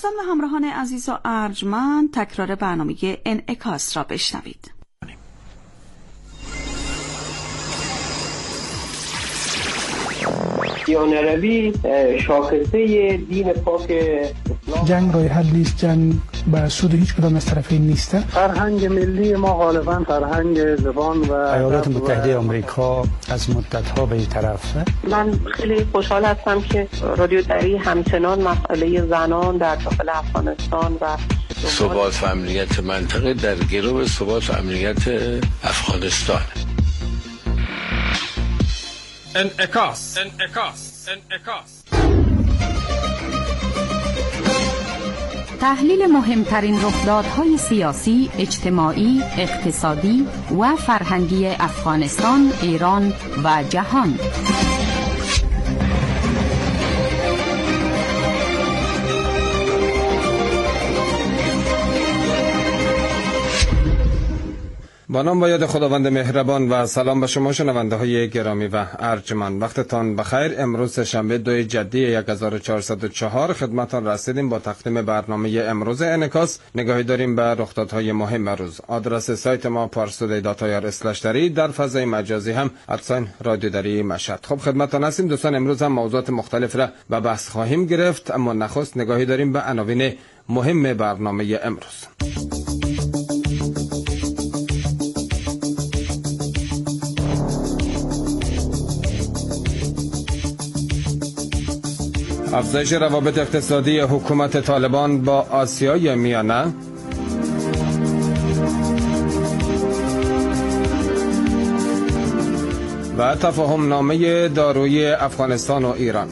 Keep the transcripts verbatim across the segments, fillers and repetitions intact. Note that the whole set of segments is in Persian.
دوستان و همراهان عزیز و ارجمند، تکرار برنامه انعکاس را بشنوید. دیانروی شاخصه دین پاک اسلام. جنگ راه حل نیست، جنگ به سود هیچ کدام از طرفین نیست. فرهنگ ملی ما غالبا فرهنگ زبان و ایالات متحده آمریکا از مدت‌ها به این طرف. من خیلی خوشحال هستم که رادیو دری همچنان مسئله زنان در داخل افغانستان و ثبات و امنیت منطقه در گرو ثبات و امنیت افغانستان. انعکاس انعکاس انعکاس تحلیل مهمترین رخدادهای سیاسی، اجتماعی، اقتصادی و فرهنگی افغانستان، ایران و جهان. با نام و یاد خداوند مهربان و سلام به شما شنونده های گرامی و ارجمند. وقتتان بخیر. امروز شنبه دوی جدی هزار و چهارصد و چهار خدمتان رسیدیم با تقدیم برنامه امروز انعکاس. نگاهی داریم به رخدادهای مهم روز. آدرس سایت ما پارسودی دات آی آر اسلش دری، در فضای مجازی هم ادساین رادیو دری مشهد. خب خدمتتان هستیم دوستان. امروز هم موضوعات مختلف را به بحث خواهیم گرفت، اما نخست نگاهی داریم به عناوین مهم برنامه امروز. افزایش روابط اقتصادی حکومت طالبان با آسیای میانه، و تفاهم نامه دارویی افغانستان و ایران.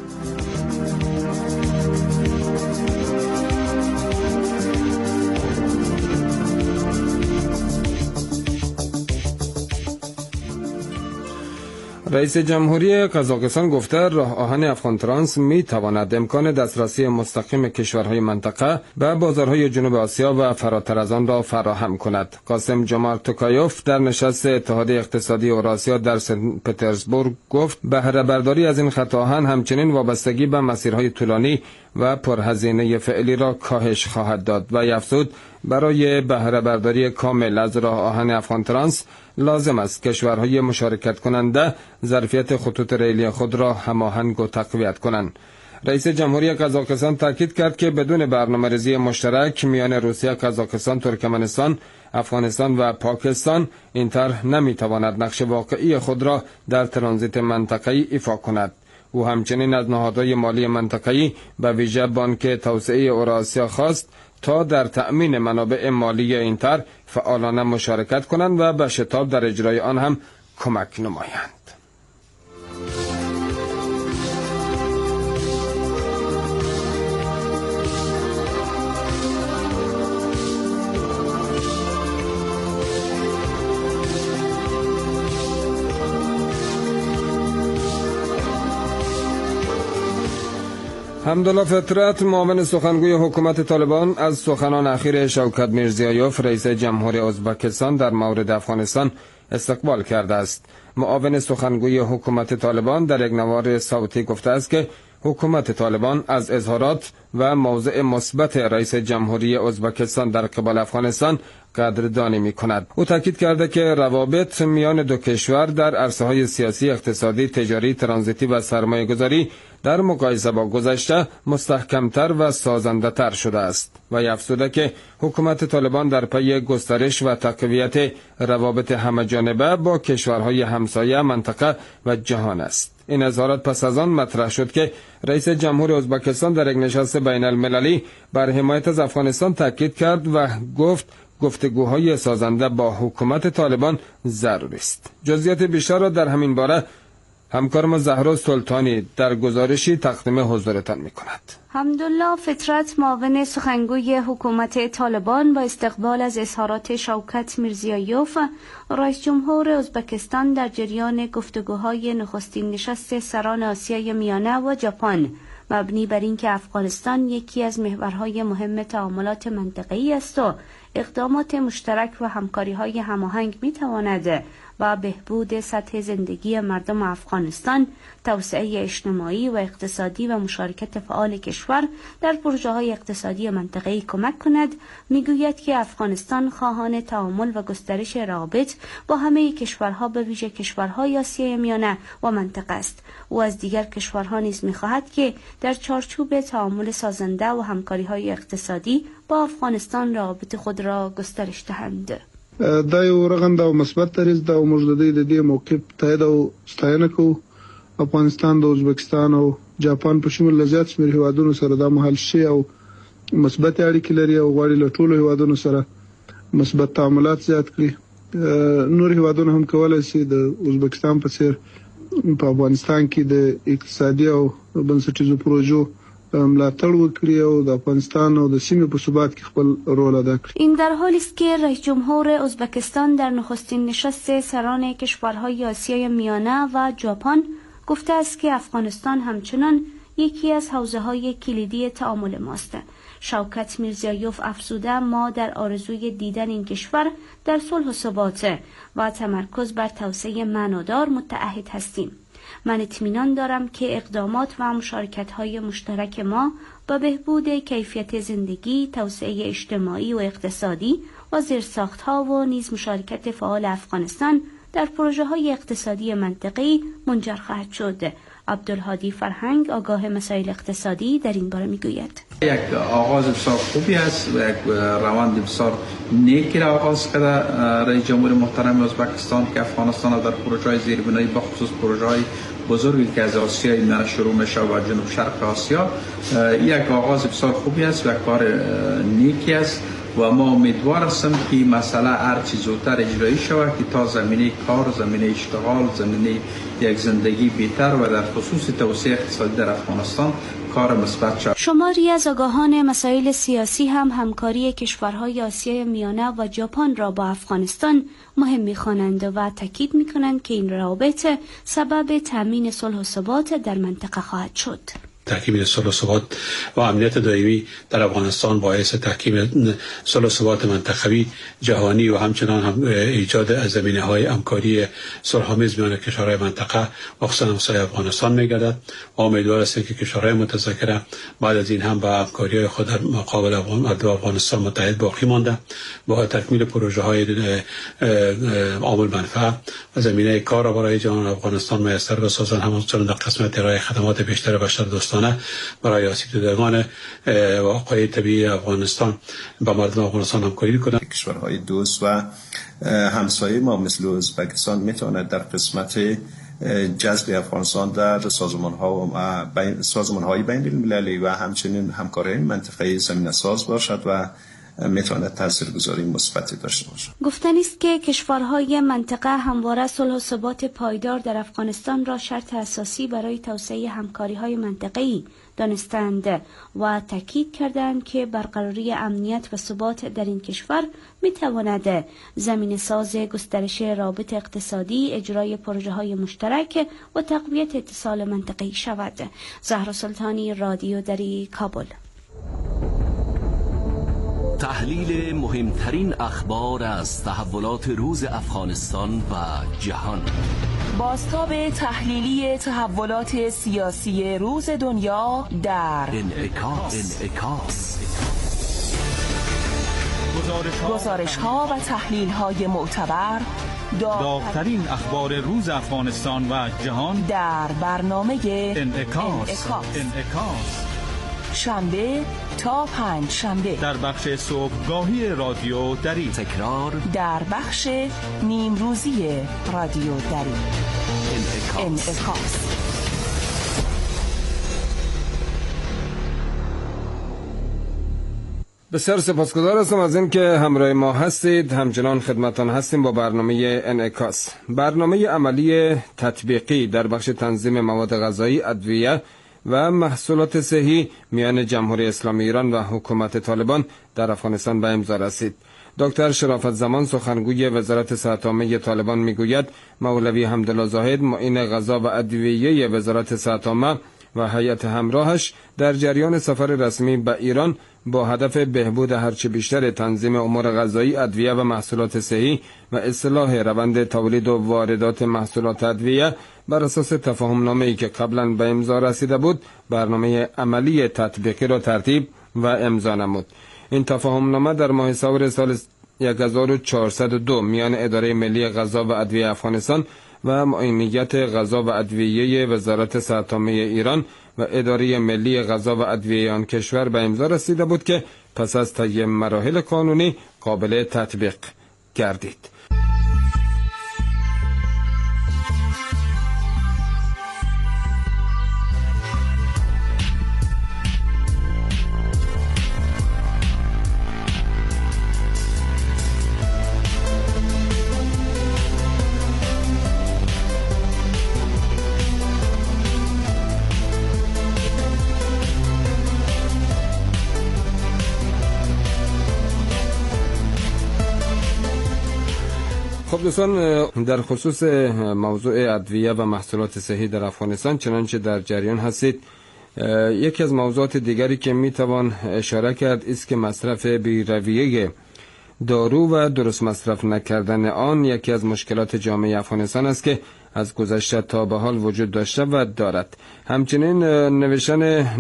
رئیس جمهوری قزاقستان گفته راه آهن افغان ترانس می تواند امکان دسترسی مستقیم کشورهای منطقه به بازارهای جنوب آسیا و فراتر از آن را فراهم کند. قاسم جمال توکایوف در نشست اتحادیه اقتصادی اوراسیا در سن پترزبورگ گفت بهره برداری از این خط آهن همچنین وابستگی به مسیرهای طولانی و پرهزینه فعلی را کاهش خواهد داد و افزود برای بهره برداری کامل از راه آهن افغان ترانس لازم است کشورهای مشارکت کننده ظرفیت خطوط ریلی خود را هماهنگ و تقویت کنند. رئیس جمهوری قزاقستان تاکید کرد که بدون برنامه‌ریزی مشترک میان روسیه، قزاقستان، ترکمنستان، افغانستان و پاکستان این طرح نمیتواند نقش واقعی خود را در ترانزیت منطقه‌ای ایفا کند. او همچنین از نهادهای مالی منطقه‌ای به ویژه بانک توسعه اوراسیا خواست تا در تأمین منابع مالی این طرح فعالانه مشارکت کنند و به شتاب در اجرای آن هم کمک نمایند. حمدالله فطرت، معاون سخنگوی حکومت طالبان، از سخنان اخیر شوکت میرزیایوف رئیس جمهوری ازبکستان در مورد افغانستان استقبال کرده است. معاون سخنگوی حکومت طالبان در یک نوار صوتی گفته است که حکومت طالبان از اظهارات و موضع مثبت رئیس جمهوری ازبکستان در قبال افغانستان قدردانی می کند. او تاکید کرده که روابط میان دو کشور در عرصه‌های سیاسی، اقتصادی، تجاری، ترانزیتی و سرمایه گذاری در مقایسه با گذشته مستحکمتر و سازنده‌تر شده است و افزوده که حکومت طالبان در پی گسترش و تقویت روابط همه‌جانبه با کشورهای همسایه منطقه و جهان است. این اظهارات پس از آن مطرح شد که رئیس جمهور ازبکستان در یک نشست بین المللی بر حمایت از افغانستان تاکید کرد و گفت گفتگوهای سازنده با حکومت طالبان ضروری است. جزئیات بیشتر را در همین باره همکارم زهرا سلطانی در گزارشی تقدیم حضورتان می کند. حمدالله فطرت، معاون سخنگوی حکومت طالبان، با استقبال از اظهارات شوکت میرزیایوف رئیس جمهور ازبکستان در جریان گفتگوهای نخستین نشست سران آسیای میانه و ژاپن مبنی بر اینکه افغانستان یکی از محورهای مهم تعاملات منطقه‌ای است و اقدامات مشترک و همکاری‌های هماهنگ می‌تواند و بهبود سطح زندگی مردم افغانستان، توسعه اجتماعی و اقتصادی و مشارکت فعال کشور در پروژه‌های اقتصادی منطقه‌ای کمک کند، میگوید که افغانستان خواهان تعامل و گسترش روابط با همه کشورها به ویژه کشورهای آسیای میانه و منطقه است. او از دیگر کشورها نیز می‌خواهد که در چارچوب تعامل سازنده و همکاری‌های اقتصادی با افغانستان روابط خود را گسترش دهند. دا یو رغنده او مثبت دریځ دا موږ د دې د دې موقف تایید او ستاینه کوو. افغانستان د ازبکستان او جاپان په شمول له زیات شمېر هیوادونو سره دا مهال شي او مثبت اړیکې لري او غواړي له ټولو هیوادونو سره مثبت تعاملات زیات کړي. نور هیوادونه هم کولای شي د ازبکستان په څیر په افغانستان کې د اقتصادي او بنسټیزو پروژو ملاتړ وکړي او د افغانستان او د سیمې په ثبات کې خپل رول ادا کړي. این در حالی است که رئیس جمهور ازبکستان در نخستین نشست سران کشورهای آسیای میانه و ژاپن گفته است که افغانستان همچنان یکی از حوزه‌های کلیدی تعامل ماست. شوکت میرزیایوف افزوده ما در آرزوی دیدن این کشور در صلح و ثبات و تمرکز بر توسعه معنادار متعهد هستیم. من اطمینان دارم که اقدامات و مشارکت‌های مشترک ما با بهبود کیفیت زندگی، توسعه اجتماعی و اقتصادی و زیرساخت‌ها و نیز مشارکت فعال افغانستان در پروژه‌های اقتصادی منطقه‌ای منجر خواهد شد. عبدالهادی فرهنگ آگاه مسائل اقتصادی در این باره میگوید: یک آغاز بسیار خوبی است و یک روند بسیار نیکی را آغاز کرده رئیس جمهور محترم ازبکستان که افغانستان را در پروژه‌های زیربنایی به خصوص پروژه‌های بزرگی که از آسیای میانه شروع میشه و جنوب شرق آسیا یک آغاز بسیار خوبی است و یک کار نیکی است و ما امیدوار هستیم که مسئله هر چه زودتر اجرایی شود که تا زمینه کار، زمینه اشتغال، زمینه یک زندگی بهتر و در خصوص توسعه اقتصادی در افغانستان کار مثبت شود. شماری از آگاهان مسائل سیاسی هم همکاری کشورهای آسیای میانه و ژاپن را با افغانستان مهم می‌خوانند و تاکید می‌کنند که این روابط سبب تامین صلح و ثبات در منطقه خواهد شد. تحکیم صلح و ثبات و امنیت دائمی در افغانستان باعث تحکیم صلح و ثبات منطقوی جهانی و همچنان هم ایجاد زمینه‌های همکاری صلح‌آمیز میان کشورهای منطقه و خصوصا همسایه افغانستان می‌گردد. امیدوار هستیم که کشورهای متذکره بعد از این هم با همکاری‌های خود در مقابل افغانستان متحد باقی مانده با تکمیل پروژه‌های عامل منفعه و زمینه کار را برای جهان افغانستان میسر بسازند، همچنین در قسمت ارائه خدمات بیشتر بشر دوستانه برای آسیب دیدگان واقعی طبیعی افغانستان با مردم افغانستان همکاری کنند. کشورهای دوست و همسایه ما مثل ازبکستان میتواند در قسمت جذب افغانستان در سازمان‌ها و بین سازمان‌های بین‌المللی و همچنین همکاری منطقه‌ای زمینه‌ساز باشد و میتواند تاثیرگذاری مثبتی داشته باشد. گفتنی است که کشورهای منطقه همواره صلح و ثبات پایدار در افغانستان را شرط اساسی برای توسعه همکاری‌های منطقه‌ای دانستند و تاکید کردند که برقراری امنیت و ثبات در این کشور میتواند زمینه ساز گسترش روابط اقتصادی، اجرای پروژه‌های مشترک و تقویت اتصال منطقه‌ای شود. زهرا سلطانی، رادیو دری، کابل. تحلیل مهمترین اخبار از تحولات روز افغانستان و جهان. بازتاب تحلیلی تحولات سیاسی روز دنیا در انعکاس. انعکاس. گزارش ها و تحلیل های معتبر، داغ‌ترین اخبار روز افغانستان و جهان در برنامه انعکاس. انعکاس. انعکاس. شنبه تا پنج شنبه در بخش صبحگاهی رادیو دری، تکرار در بخش نیم روزی رادیو دری. انعکاس. انعکاس. بسیار سپاسگزار هستم از این که همراه ما هستید. همچنان خدمتان هستیم با برنامه انعکاس، برنامه عملی تطبیقی در بخش تنظیم مواد غذایی، ادویه و محصولات صحی میان جمهوری اسلامی ایران و حکومت طالبان در افغانستان به امضا رسید. دکتر شرافت زمان سخنگوی وزارت صحت عامه طالبان میگوید مولوی حمدالله زاهد معین غذا و ادویه وزارت صحت عامه و هیئت همراهش در جریان سفر رسمی به ایران با هدف بهبود هرچه بیشتر تنظیم امور غذایی، ادویه و محصولات صحی و اصلاح روند تولید و واردات محصولات ادویه بر اساس تفاهم نامه‌ای که قبلا به امضا رسیده بود، برنامه عملی تطبیقی را ترتیب و امضا نمود. این تفاهم نامه در ماه سور سال هزار و چهارصد و دو میان اداره ملی غذا و ادویه افغانستان و معینیت غذا و ادویه وزارت صحت عامه ایران و اداره ملی غذا و ادویه آن کشور به امضا رسیده بود که پس از طی مراحل قانونی قابل تطبیق گردید. خب دوستان، در خصوص موضوع ادویه و محصولات صحی در افغانستان چنانچه در جریان هستید، یکی از موضوعات دیگری که میتوان اشاره کرد است که مصرف بی‌رویه دارو و درست مصرف نکردن آن یکی از مشکلات جامعه افغانستان است که از گذشته تا به حال وجود داشته و دارد. همچنین نوشتن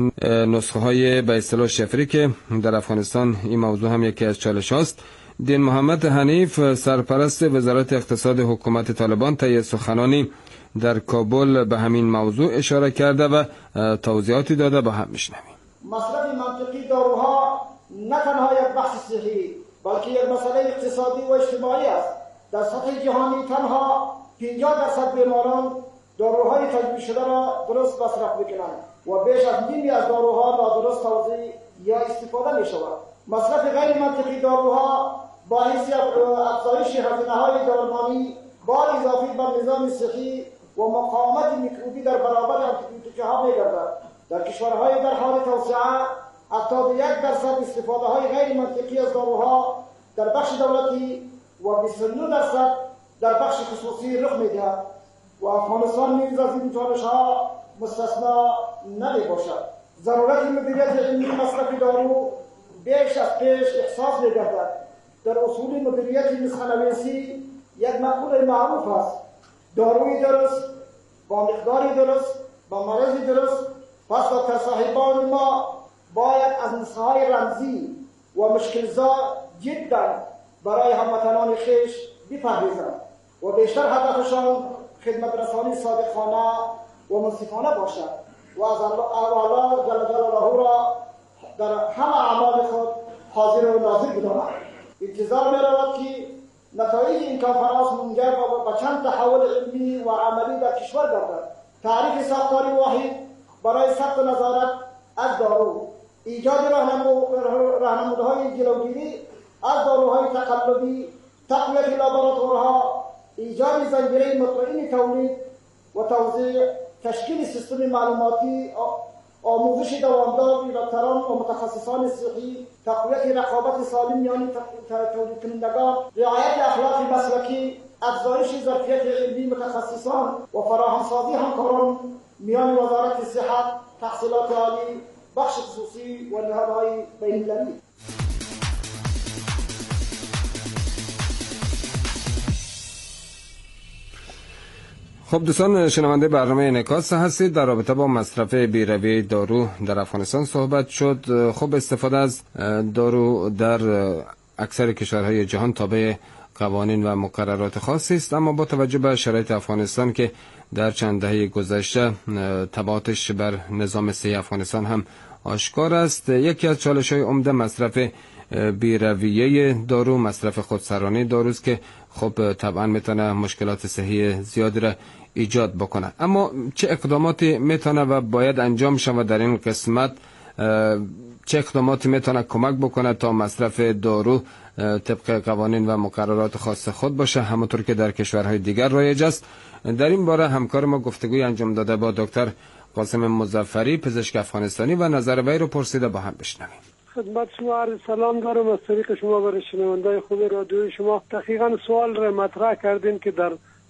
نسخه های به اصطلاح شفری که در افغانستان این موضوع هم یکی از چالش هاست. دین محمد حنیف، سرپرست وزارت اقتصاد حکومت طالبان، طی سخنانی در کابل به همین موضوع اشاره کرده و توضیحاتی داده. با هم میشنویم. مصرف منطقی داروها نه تنها یک بحث صحی بلکه یک مسئله اقتصادی و اجتماعی است. در سطح جهانی تنها پنجاه درصد بیماران داروهای تجویز شده را درست مصرف میکنند و بیش از نیمی از داروها نادرست توزیع یا استفاده می شود. مصرف غیر منطقی داروها باعث افزایش هزینه‌های درمانی، بار اضافی بر نظام صحی و مقاومت میکروبی در برابر آنتیبیوتیک‌ها می‌گردد. در کشورهای در حال توسعه هفتاد و یک درصد استفاده‌های غیر منطقی از داروها در بخش دولتی و بیست و نه درصد در بخش خصوصی رخ می‌دهد و افغانستان نیز از این چالش‌ها مستثنا نمی‌باشد. ضرورت مدیریت علمی مصرف دارو بیش از پیش احساس می‌گردد. در اصول مدیریت نسخه‌نویسی یک مقوله معروف است: داروی درست با مقداری درست با مرضی درست. پس دکتر صاحبان ما باید از نسخه‌های رمزی و مشکل‌زا جدا برای هموطنان خویش بپرهیزند و بیشتر هدفشان خدمت رسانی صادقانه و منصفانه باشد و از الله جل جلاله را در همه اعمال خود حاضر و ناظر بداند. انتظار می‌رود که نتایج این کنفرانس منجر به چند تحول علمی و عملی در کشور گردد. تعریف ساختاری واحد برای ثبت نظارت از دارو، ایجاد راهنمودهای جلوگیری از داروهای تقلبی، تقویت لابراتوارها، ایجاد زنجیره مطمئن تولید و توزیع، تشکیل سیستم معلوماتی، آموزش دامدار دکتران و متخصصان صحی، تقویت رقابت سالم میان تولید کنندگان، رعایت اخلاق مسلکی، افزایش ظرفیت علمی متخصصان و فراهمسازی همکاران میان وزارت صحت، تحصیلات عالی، بخش خصوصی و نهادهای بین‌المللی. خب دوستان شنونده برنامه انعکاس هستید. در رابطه با مصرف بی‌رویه دارو در افغانستان صحبت شد. خب استفاده از دارو در اکثر کشورهای جهان تابع قوانین و مقررات خاصی است، اما با توجه به شرایط افغانستان که در چند دهه گذشته تبعاتش بر نظام صحی افغانستان هم آشکار است، یکی از چالش‌های عمده مصرف بی‌رویه دارو، مصرف خودسرانه داروست که خب طبعا میتونه مشکلات صحی زیادی را ایجاد بکنه. اما چه اقداماتی میتونه و باید انجام شود در این قسمت؟ چه اقداماتی میتونه کمک بکنه تا مصرف دارو طبق قوانین و مقررات خاص خود باشه همونطور که در کشورهای دیگر رایج است؟ در این باره همکار ما گفتگوی انجام داده با دکتر قاسم مظفری، پزشک افغانستانی، و نظر وی رو پرسیده. با هم بشنویم. خدمت شما عرض سلام دارم از طریق شما برای شنوندای خوب رادیوی شما. دقیقاً سوال را مطرح کردین که در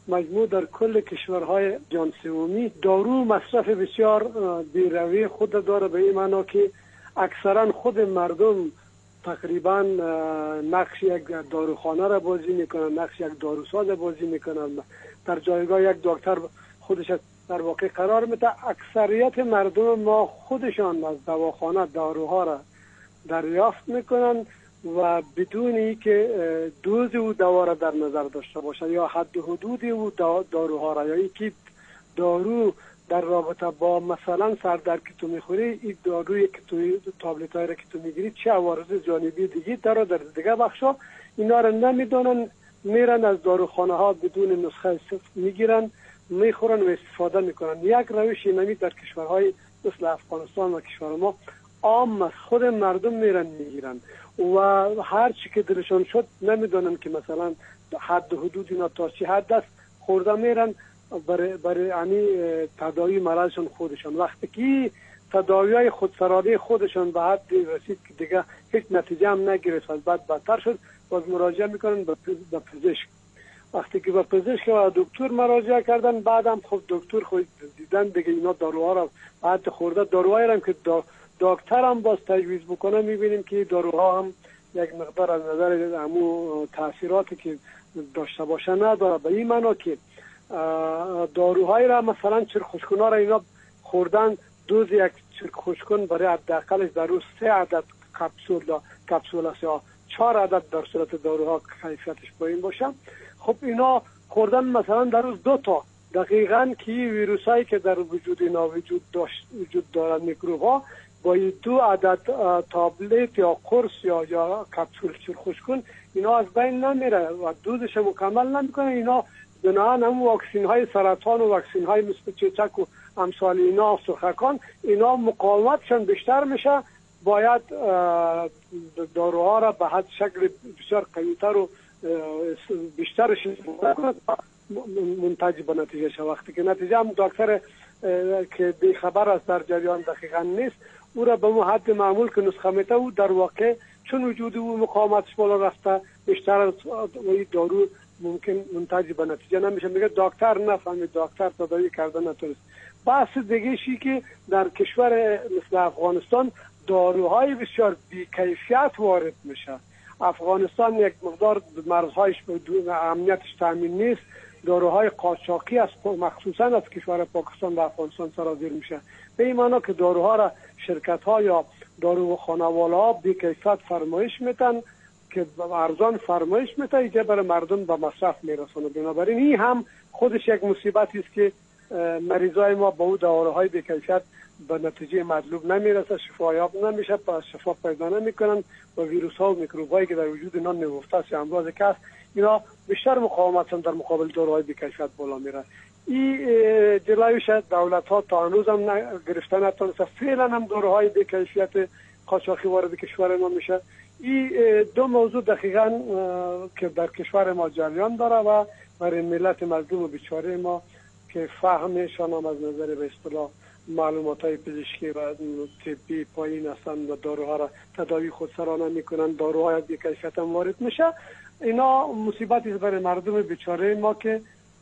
مجموع در کل کشورهای جهان سومی دارو مصرف بسیار بیروی خود داره، به این معنا که اکثرا خود مردم تقریبا نقش یک داروخانه را بازی میکنن، نقش یک داروساز بازی میکنن، در جایگاه یک دکتر خودش در واقع قرار میده. اکثریت مردم ما خودشان از دواخانه داروها را دریافت میکنن و بدون اینکه دوز او دوا را در نظر داشته باشند یا حد و حدود او داروها را، یا اینکه دارو در رابطه با مثلا سردرد که تو میخوری، این داروی که تو تابلت هایی را که تو میگیری چه عوارض جانبی دیگه داره در دیگه بخشا، اینا را نمیدونن، میرن از داروخانه ها بدون نسخه میگیرن، میخورن و استفاده میکنن. یک روش اینمی در کشورهای مثل افغانستان و کشور ما عام است، خود مردم میرن میگیرن و هر چی که دلشون شد نمیدونن که مثلا حد و حدود اینا تا چی حد است، خورده میرن برای برای یعنی تداوی مرضشون خودشون. وقتی که تداویای خودسرانه خودشون به حد رسید که دیگه هیچ نتیجه هم نگرفت، بعد بدتر شد، باز مراجعه میکنن به پزشک. وقتی که به پزشک و دکتر مراجعه کردن، بعدم خب دکتر خود دیدن دیگه اینا داروها را بعد خورده، داروهایی هم که دکتر هم باز تجویز بکنه، میبینیم که داروها هم یک مقدار از نظر همون تاثیراتی که داشته باشه نداره. به این معنا که داروهایی را مثلا چرک خوشکنا را اینا خوردن، دوز یک چرک خوشکن برای حداقلش در روز سه عدد کپسول کپسول است یا چهار عدد در صورت داروها کیفیتش پایین باشه. خب اینا خوردن مثلا در روز دو تا، دقیقاً که ویروسایی که در وجود اینا وجود داشت وجود دارن، میکروب‌ها، با دو عدد تابلت یا قرص یا یا کپسول چرک خوشکن اینا از بین نمیره و دوزش مکمل نمیکنه. اینا بنابراین هم واکسین های سرطان و واکسین های مثل چیچک و امثال اینا، سرخکان، اینا مقاومتشون بیشتر میشه، باید داروها را به حد شکل بسیار قوی‌تر و بیشترش منتج به نتیجه شه. وقتی که نتیجه هم دکتر که بی خبر است در جریان دقیقا نیست، او را به اون حد معمول که نسخه میته، او در واقع چون وجود او مقاومتش بالا رفته، بیشتر از دارو ممکن منتج به نتیجه نمیشه. میگه دکتر نفهمید، دکتر تداوی کرده نتونست. بحث دیگه شی که در کشور مثل افغانستان داروهای بسیار بی‌کیفیت وارد میشه. افغانستان یک مقدار مرزهایش بدون امنیتش تامین نیست، داروهای قاچاقی است، مخصوصا از کشور پاکستان و افغانستان سرازیر میشه. به این معنا که داروها را شرکت ها یا دارو خانواله ها بی‌کیفیت فرمایش میتن که ارزان فرمایش میتن، اینجا برای مردم به مصرف میرسونه. بنابراین این هم خودش یک مصیبتی است که مریضای ما با اون داروهای بی‌کیفیت به نتیجه مطلوب نمیرسه، شفایاب نمیشه، شفا پیدا نمیکنن و ویروس ها و میکروب هایی که در وجود اینا نهفته است یا امراض کس، اینا بیشتر مقاومتشون در مقابل داروهای بی‌کیفیت بالا میره. این جلویش دولت ها تا هنوز هم گرفته نتونسته. فعلا هم داروهای بی‌کیفیت قاچاقی وارد کشور ما میشه. این دو موضوع دقیقاً که در کشور ما جریان داره و برای ملت مظلوم و بیچاره ما که فهمشان هم از نظر به اصطلاح معلومات های پزشکی و طبی پایین هستند و داروها را تداوی خودسرانه میکنن، داروهای بی‌کیفیت هم وارد میشه. اینا مصیبتی برای مردم بیچاره ما که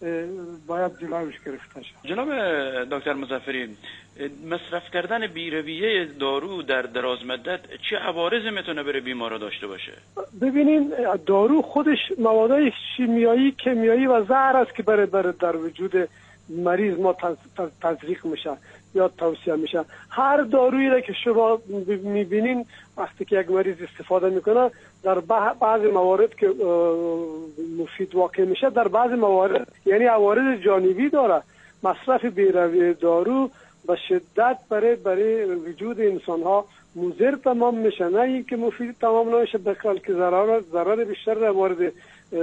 باید جلوش گرفته شد. جناب دکتر مظفری، مصرف کردن بی‌رویه دارو در دراز مدت چه عوارضی میتونه برای بیمارا داشته باشه؟ ببینین، دارو خودش مواد شیمیایی، کیمیایی و زهر است که برای برای در وجود مریض ما تزریق میشه یا توصیه میشه. هر دارویی را که شما میبینین وقتی که یک مریض استفاده میکنه، در بعضی موارد که مفید واقع میشه، در بعضی موارد یعنی عوارض جانبی داره. مصرف بی‌رویه دارو به شدت برای برای وجود انسان ها مضر تمام میشه، نه اینکه مفید تمام نمیشه، بلکه ضرر ضرر بیشتر در مورد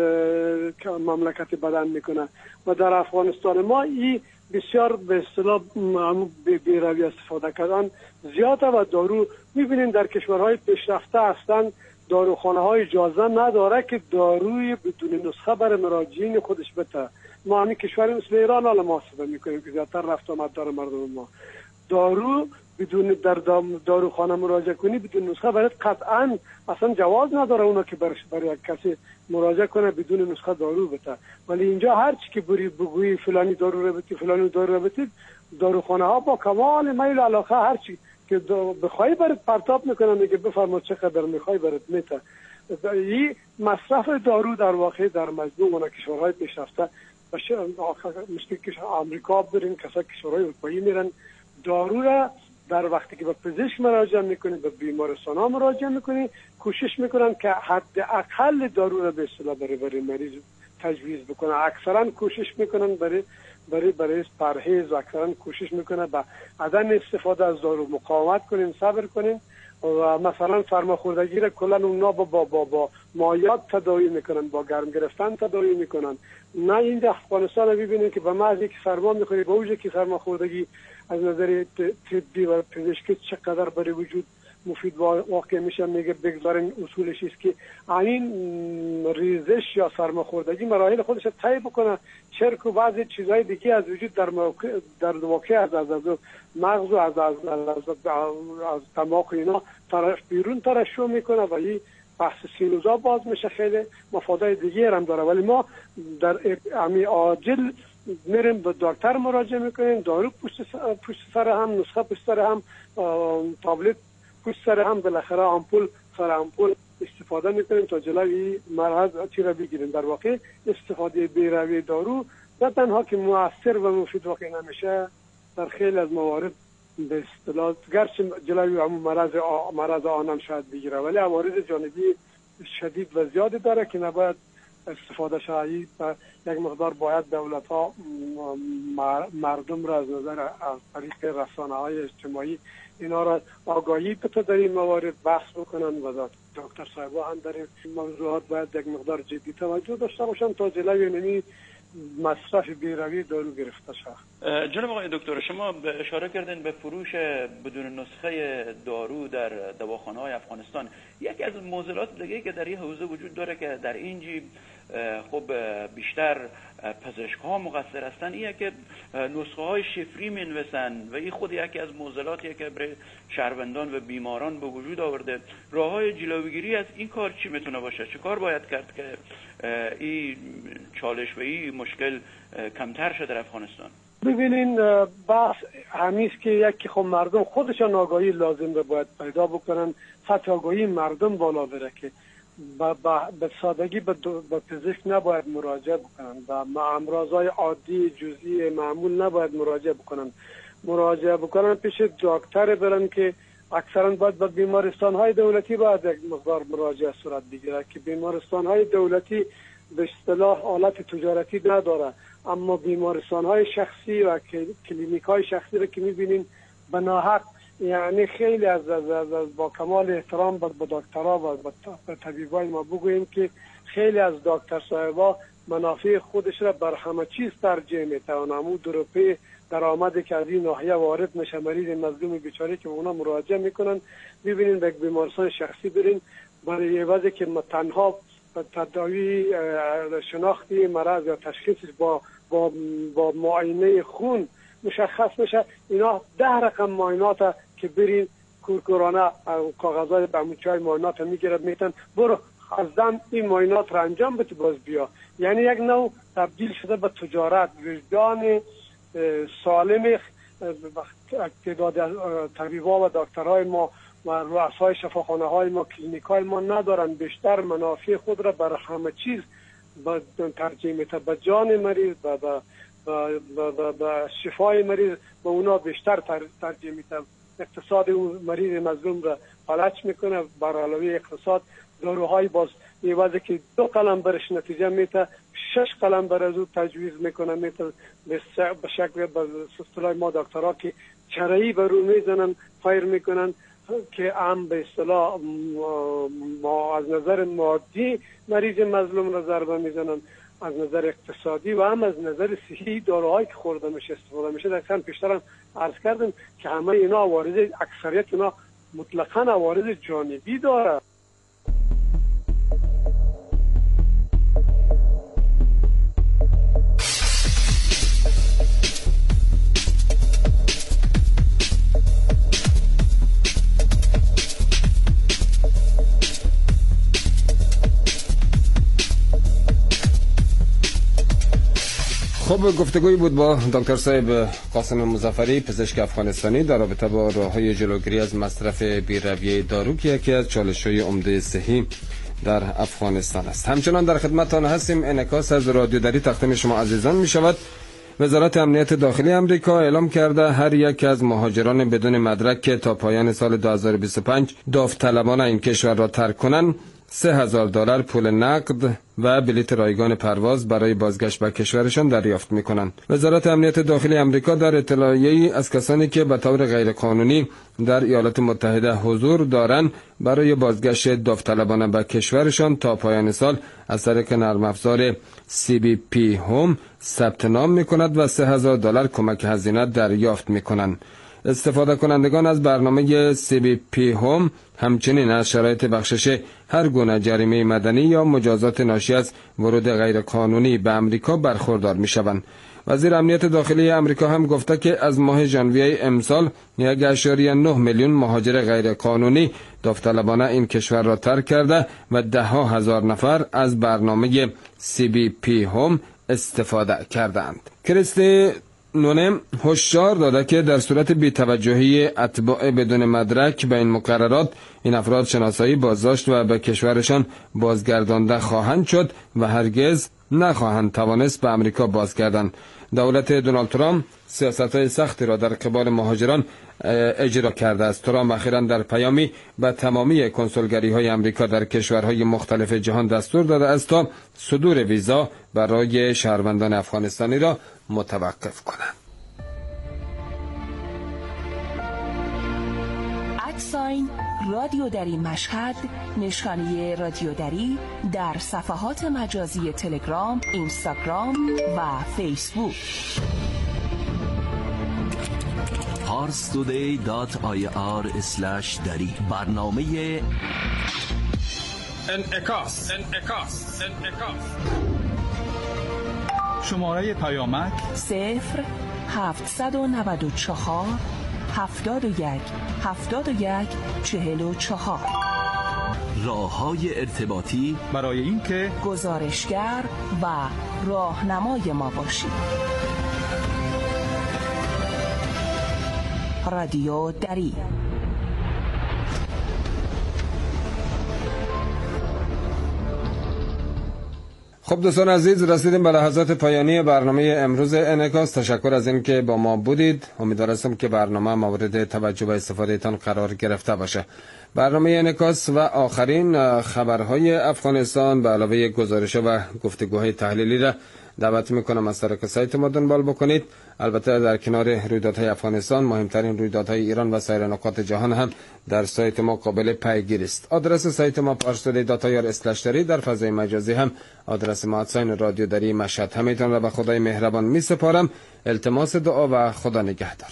مملکت بدن میکنه. و در افغانستان ما این بسیار به اصطلاح بی‌رویه استفاده کردن زیاده و دارو میبینیم در کشورهای پیشرفته هستن داروخانه های اجازه نداره که داروی بدون نسخه برای مراجعین خودش بده. ما همین کشور مثل ایران حالا محاسبه میکنیم که زیادتر رفت آمد داره مردم ما. دارو بدون در داروخانه مراجعه کنی بدون نسخه برات قطعا اصلا جواز نداره اونا که برش برای کسی مراجعه کنه بدون نسخه دارو بده. ولی اینجا هر چی که بری بگویی فلانی دارو رو بده فلانی دارو رو بده، داروخانه ها با کمال میل علاقه هر چی که بخوای برات پرتاب میکنن، میگه بفرما چقدر میخوای برات میته. این مصرف دارو در واقع در مجموع اون کشورهای پیشرفته باشه، مثل که آمریکا برین، کسا کشورهای اروپایی میرن دارو را در وقتی که به پزشک مراجعه میکنی، به بیمارستان ها مراجعه میکنی، کوشش میکنن که حد اقل دارو را به اصطلاح برای برای مریض تجویز بکنن. اکثرا کوشش میکنن برای برای برای پرهیز و اکثرا کوشش میکنن به عدم استفاده از دارو مقاومت کنین، صبر کنین و مثلا سرماخوردگی را کلا اونا با با با, با مایات تداوی میکنن، با گرم گرفتن تداوی میکنن. نه این در افغانستان ببینید که به محض اینکه سرما میخوری با وجود که سرماخوردگی از نظر طبی و پزشکی چقدر برای وجود مفید واقع میشه، میگه بگذارین اصولش است که این ریزش یا سرماخوردگی مراحل خودش رو طی بکنه، چرک و بعضی چیزهای دیگه از وجود در موقع در واقع از از از مغز و از از از, از دماغ اینا طرف بیرون ترشح میکنه و این بحث سینوزا باز میشه، خیلی مفادهای دیگه هم داره. ولی ما در امی عاجل میریم به دکتر مراجعه میکنیم، دارو پشت پشت سر هم، نسخه پشت سر هم، تابلت پشت سر هم، بالاخره آمپول سر آمپول استفاده میکنیم تا جلوی مرض چی را بگیریم. در واقع استفاده بی‌روی دارو نه تنها که مؤثر و مفید واقع نمیشه، در خیلی از موارد به اصطلاح گرچه جلوی همون مرض آ... مرض آنم شاید بگیره، ولی عوارض جانبی شدید و زیادی داره که نباید استفاده شایی و یک مقدار باید دولت ها مردم را از نظر از طریق رسانه های اجتماعی اینا را آگاهی بده در این موارد بحث بکنن و دکتر صاحبا هم در این موضوعات باید یک مقدار جدی توجه داشته باشن تا جلوی نمی مصرف بی‌روی دارو گرفته شد. جناب آقای دکتر، شما اشاره کردین به فروش بدون نسخه دارو در دواخانه های افغانستان. یکی از معضلات دیگه که در این حوزه وجود داره که در اینجی خب بیشتر پزشک ها مقصر هستن، اینه که نسخه های شفری مینویسن و این خود یکی از معضلاتی که برای شهروندان و بیماران به وجود آورده. راه های جلوگیری از این کار چی میتونه باشه؟ چه کار باید کرد که این چالش و این مشکل کمتر شد در افغانستان؟ ببینین بحث همیست که یکی خب مردم خودشان آگاهی لازم رو باید پیدا بکنن، سطح آگاهی مردم بالا بره که به سادگی به پزشک نباید مراجعه بکنن و امراضهای عادی جزئی معمول نباید مراجعه بکنن. مراجعه بکنن پیش دکتر برن که اکثرا باید به بیمارستان های دولتی باید یک مقدار مراجعه صورت بگیره که بیمارستان های دولتی به اصطلاح حالت تجارتی نداره، اما بیمارستان های شخصی و کلینیک های شخصی رو که میبینین به ناحق، یعنی خیلی از, از, از, از با کمال احترام به دکترها و به طبیبای ما بگوییم که خیلی از دکتر صاحبا منافع خودش را بر همه چیز ترجیح میتونه. امو دو روپیه درآمدی که از این ناحیه وارد میشه، مریض مظلوم بیچاره که اونا مراجعه میکنن، ببینین به بیمارستان شخصی برین برای یه وضعی که تنها تداوی شناختی مرض یا تشخیصش با با با معاینه خون مشخص میشه. اینا ده رقم معاینات که برین کورکورانه کاغذای بموچای معاینات میگیره، میتن برو از دم این معاینات را انجام بده باز بیا. یعنی یک نوع تبدیل شده به تجارت. وجدان سالم تعداد طبیبا و دکترهای ما و رؤسای شفاخانه های ما، کلینیک های ما ندارن، بیشتر منافع خود را بر همه چیز ترجیح میده، به جان مریض و به شفای مریض به اونا بیشتر ترجیح میده. اقتصاد اون مریض مظلوم را فلج میکنه، بر علاوه اقتصاد داروهای باز یه وضعی که دو قلم برش نتیجه میده شش قلم بر از او تجویز میکنه، میته به شکل به اصطلاح ما دکترها که چرایی بر او میزنن، فایر میکنن که هم به اصطلاح ما از نظر مادی مریض مظلوم را ضربه میزنن، از نظر اقتصادی و هم از نظر صحی داروهایی که خورده میشه استفاده میشه. در کم پیشترم عرض کردم که همه اینا عوارض، اکثریت اینا مطلقاً عوارض جانبی داره. خب گفتگویی بود با دکتر صاحب قاسم مظفری، پزشک افغانستانی، در رابطه با راه‌های جلوگیری از مصرف بی‌رویه دارو که یکی از چالش‌های عمده صحی در افغانستان است. همچنان در خدمتتان هستیم. انعکاس از رادیو دری تقدیم شما عزیزان می شود. وزارت امنیت داخلی آمریکا اعلام کرده هر یک از مهاجران بدون مدرک که تا پایان سال دو هزار و بیست و پنج داوطلبانه این کشور را ترک کنند سه هزار دلار پول نقد و بلیط رایگان پرواز برای بازگشت به کشورشان دریافت می‌کنند. وزارت امنیت داخلی آمریکا در اطلاعیه‌ای از کسانی که به طور غیرقانونی در ایالات متحده حضور دارند برای بازگشت داوطلبانه به کشورشان تا پایان سال از طریق نرم افزار سی بی پی هوم ثبت نام می‌کند و سه هزار دلار کمک هزینه دریافت می‌کنند. استفاده کنندگان از برنامه سی بی پی هوم همچنین از شرایط بخشش هر گونه جریمه مدنی یا مجازات ناشی از ورود غیرقانونی به امریکا برخوردار می‌شوند. وزیر امنیت داخلی امریکا هم گفته که از ماه ژانویه امسال یک و نه میلیون مهاجر غیرقانونی داوطلبانه این کشور را ترک کرده و ده ها هزار نفر از برنامه سی بی پی هوم استفاده کردند. کریستی نونم هشدار داده که در صورت بی‌توجهی اتباع بدون مدرک به این مقررات این افراد شناسایی، بازداشت و به کشورشان بازگردانده خواهند شد و هرگز نخواهند توانست به امریکا بازگردند. دولت دونالد ترامپ سیاست‌های سختی را در قبال مهاجران اجرا کرده است. ترامپ اخیراً در پیامی به تمامی کنسولگری‌های امریکا در کشورهای مختلف جهان دستور داده است تا صدور ویزا برای شهروندان افغانستانی را متوقف کنند. ادساین رادیو دری مشهد، نشانی رادیو دری در صفحات مجازی تلگرام، اینستاگرام و فیسبوک. پارس تودی دات آی آر اسلش دری برنامه انعکاس انعکاس انعکاس شماره پیامک صفر هفتصد و نود و چهار هفتاد و یک هفتاد و یک چهل و چهار. راه‌های ارتباطی برای اینکه گزارشگر و راهنمای ما باشید. رادیو دری. خب دوستان عزیز، رسیدیم به لحظات پایانی برنامه امروز انعکاس. تشکر از این که با ما بودید. امیدوارم که برنامه مورد توجه و استفاده تان قرار گرفته باشه. برنامه انعکاس و آخرین خبرهای افغانستان به علاوه گزارش‌ها و گفتگوهای تحلیلی را دعوت میکنم از طریق سایت ما دنبال بکنید. البته در کنار رویدادهای افغانستان مهمترین رویدادهای ایران و سایر نقاط جهان هم در سایت ما قابل پیگیری است. آدرس سایت ما پارس تودی دات آی آر اسلش دری، در فضای مجازی هم آدرس ما ادساین رادیو دری مشهد. همه‌تان را به خدای مهربان می سپارم. التماس دعا و خدا نگهدار.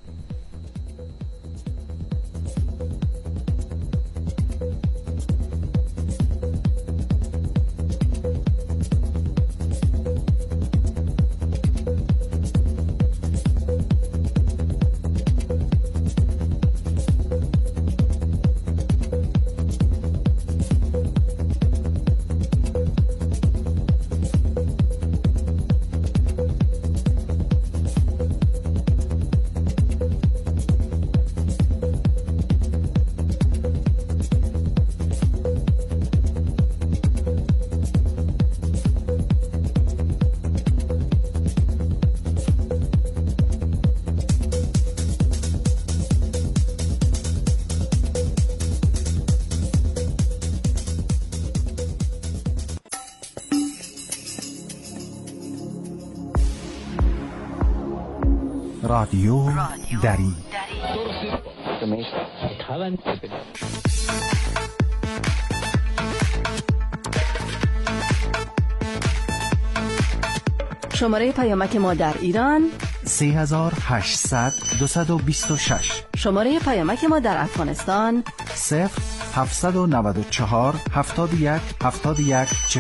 رادیو دری. شماره پیامک ما در ایران سه هزار و هشتصد دویست و بیست و شش. شماره پیامک ما در افغانستان صفر هفتصد و نود و چهار هفتاد و یک هفتاد و یک